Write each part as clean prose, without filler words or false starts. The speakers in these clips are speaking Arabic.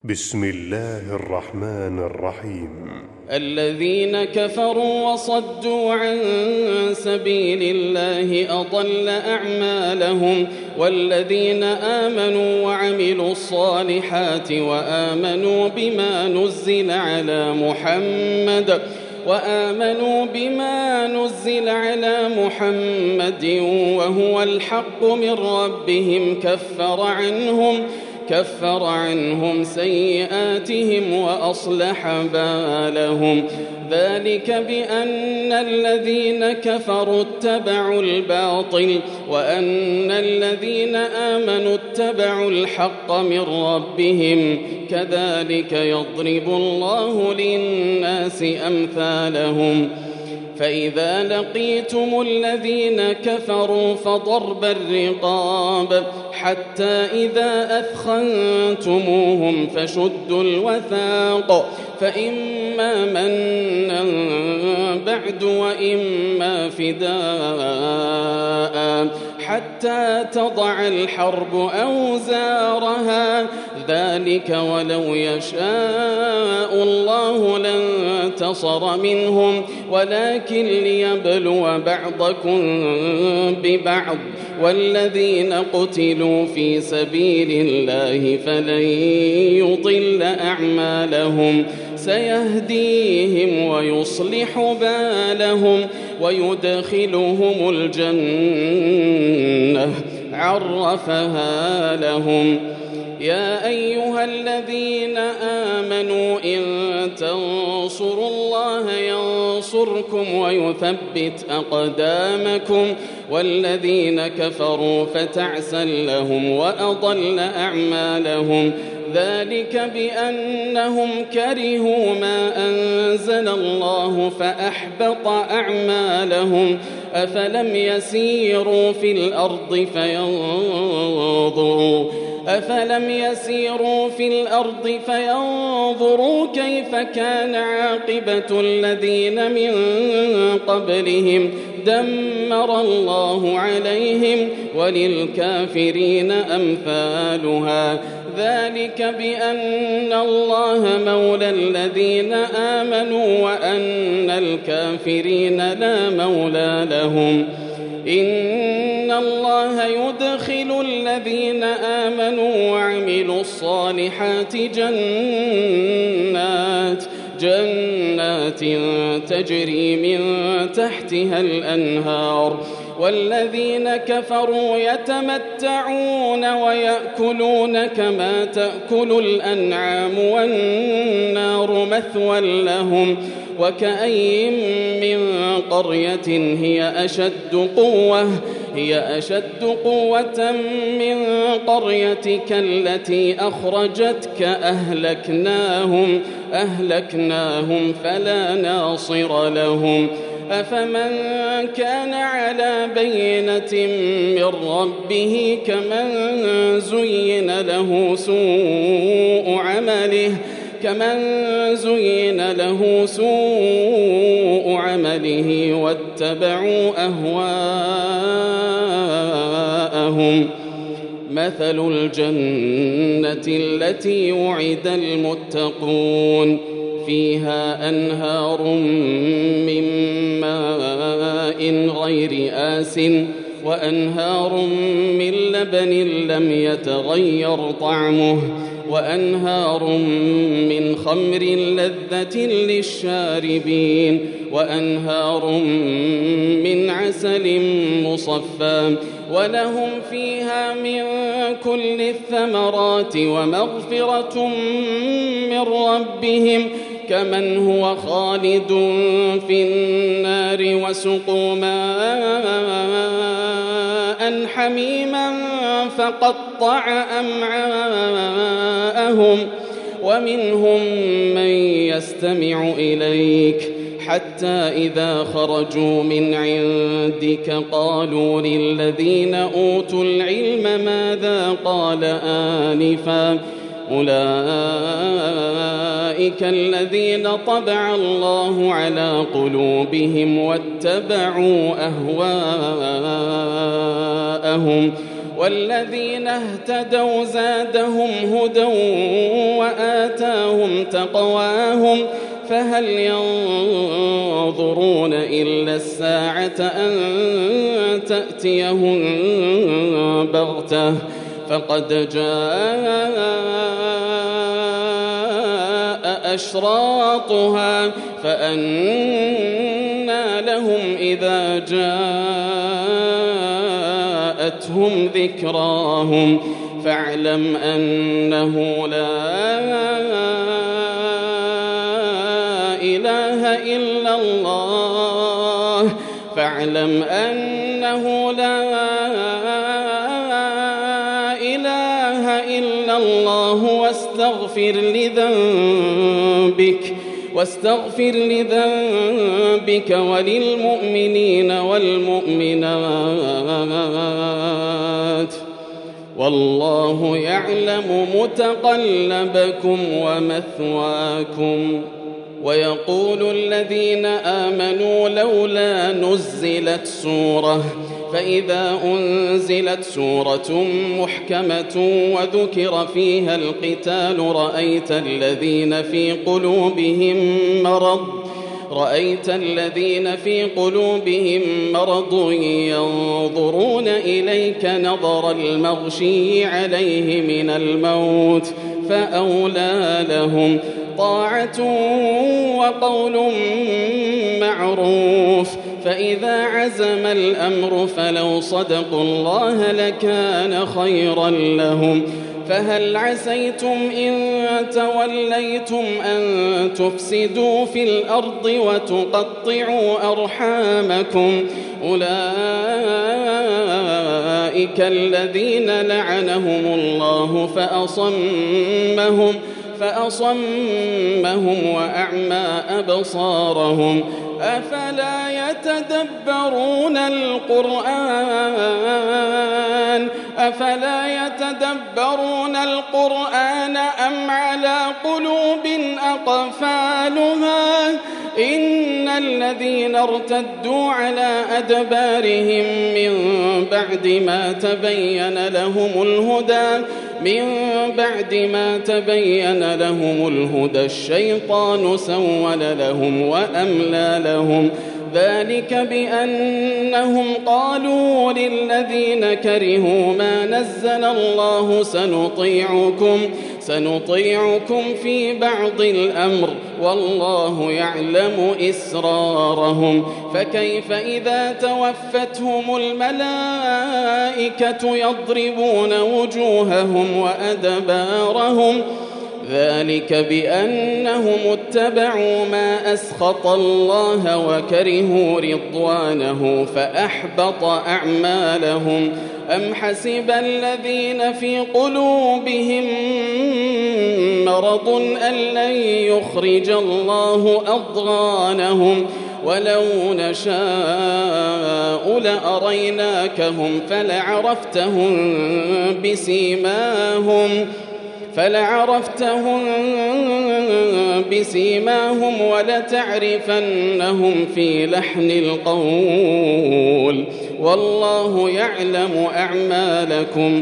بسم الله الرحمن الرحيم. الذين كفروا وصدوا عن سبيل الله أضل أعمالهم، والذين آمنوا وعملوا الصالحات وآمنوا بما نزل على محمد وهو الحق من ربهم كفر عنهم سيئاتهم وأصلح بالهم. ذلك بأن الذين كفروا اتبعوا الباطل وأن الذين آمنوا اتبعوا الحق من ربهم، كذلك يضرب الله للناس أمثالهم. فإذا لقيتم الذين كفروا فضرب الرقاب حتى إذا أثخنتموهم فشدوا الوثاق، فإما منا بعد وإما فداء حتى تضع الحرب أوزارها، ذلك ولو يشاء الله لانتصر منهم ولكن ليبلو بعضكم ببعض، والذين قتلوا في سبيل الله فلن يضل أعمالهم، سيهديهم ويصلح بالهم ويدخلهم الجنة عرفها لهم. يا أيها الذين آمنوا إن تنصروا الله ينصركم ويثبت أقدامكم، والذين كفروا فتعسا لهم وأضل أعمالهم، ذلك بأنهم كرهوا ما أنزل الله فأحبط أعمالهم. أفلم يسيروا في الأرض فينظروا كيف كان عاقبة الذين من قبلهم، دمر الله عليهم وللكافرين أمثالها. ذلك بأن الله مولى الذين آمنوا وأن الكافرين لا مولى لهم. إن الله يدخل الذين آمنوا وعملوا الصالحات جنات تجري من تحتها الأنهار، والذين كفروا يتمتعون ويأكلون كما تأكل الأنعام والنار مثوى لهم. وكأي من قرية هي أشد قوة من قريتك التي أخرجتك أهلكناهم فلا ناصر لهم. أفمن كان على بينة من ربه كمن زين له سوء عمله واتبعوا أهواءهم. مثل الجنة التي وعد المتقون فيها أنهار من ماء غير آسٍ وأنهار من لبن لم يتغير طعمه وأنهار من خمر لذة للشاربين وأنهار من عسل مصفى، ولهم فيها من كل الثمرات ومغفرة من ربهم كمن هو خالد في النار، وسقوا ماء حميما فقطع أمعاءهم، ومنهم من يستمع إليك حتى إذا خرجوا من عندك قالوا للذين أوتوا العلم ماذا قال آنفا، أولئك الذين طبع الله على قلوبهم واتبعوا أهواءهم والذين اهتدوا زادهم هدى وآتاهم تقواهم فهل ينظرون إلا الساعة أن تأتيهم بغتة فقد جاء أشراطها فأنى لهم إذا جاءتهم ذكراهم فاعلم أنه لا إله إلا الله فاعلم أنه لا إله إلا الله واستغفر لذنبك وللمؤمنين والمؤمنات والله يعلم متقلبكم ومثواكم. ويقول الذين آمنوا لولا نزلت سورة فإذا أنزلت سورة محكمة وذكر فيها القتال رأيت الذين في قلوبهم مرض ينظرون إليك نظر المغشي عليه من الموت فأولى لهم طاعة وقول معروف فإذا عزم الأمر فلو صدقوا الله لكان خيرا لهم فهل عسيتم إن توليتم أن تفسدوا في الأرض وتقطعوا أرحامكم أولئك الذين لعنهم الله فأصمهم وأعمى أبصارهم أفلا يتدبرون القرآن أم على قلوب أقفالها إن الذين ارتدوا على أدبارهم من بعد ما تبين لهم الهدى الشيطان سول لهم وأملى لهم ذلك بأنهم قالوا للذين كرهوا ما نزل الله سنطيعكم في بعض الأمر والله يعلم إسرارهم فكيف إذا توفتهم الملائكة يضربون وجوههم وأدبارهم ذلك بأنهم اتبعوا ما أسخط الله وكرهوا رضوانه فأحبط أعمالهم أم حسب الذين في قلوبهم مرض أن لن يخرج الله أضغانهم ولو نشاء لأريناكهم فلعرفتهم بسيماهم ولتعرفنهم في لحن القول والله يعلم أعمالكم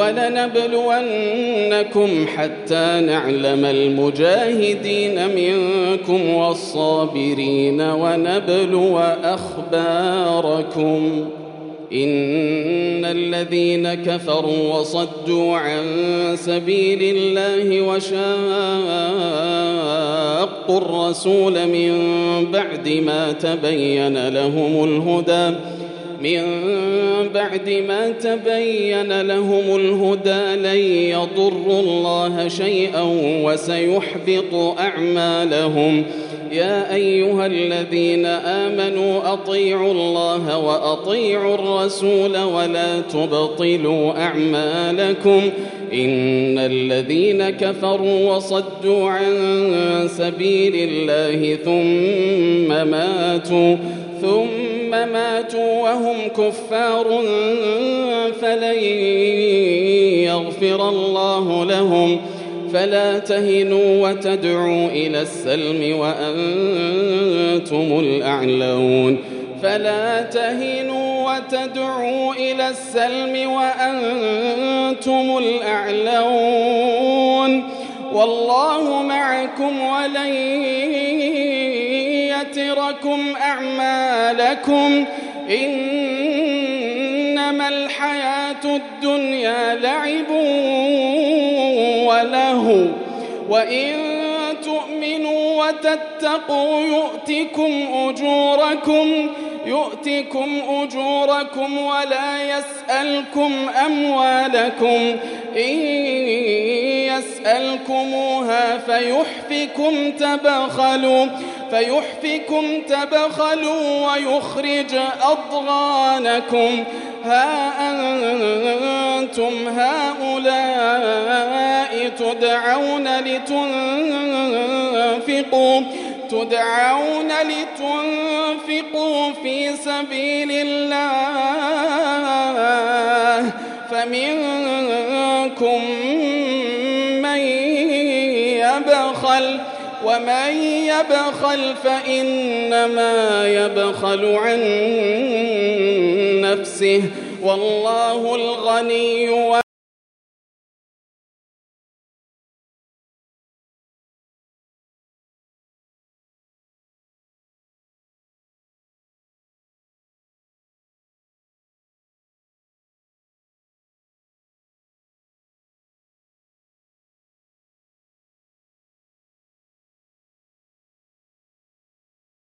ولنبلونكم حتى نعلم المجاهدين منكم والصابرين ونبلو أخباركم إن الذين كفروا وصدوا عن سبيل الله وشاقوا الرسول من بعد ما تبين لهم الهدى لن يضروا الله شيئا وسيحبط أعمالهم يا أيها الذين آمنوا أطيعوا الله وأطيعوا الرسول ولا تبطلوا أعمالكم إن الذين كفروا وصدوا عن سبيل الله ثم ماتوا وهم كفار فلن يغفر الله لهم فلا تهنوا وتدعوا إلى السلم وأنتم الأعلون فلا تهنوا وتدعوا إلى السلم وأنتم الأعلون والله معكم ولن يتركم أعمالكم إنما الحياة الدنيا لعب ولهو وإن تؤمنوا وتتقوا يؤتكم أجوركم ولا يسألكم أموالكم إن يسألكموها فيحفكم تبخلوا ويخرج أضغانكم ها أنتم هؤلاء تدعون لتنفقوا في سبيل الله فمنكم من يبخل ومن يبخل فإنما يبخل عن نفسه والله الغني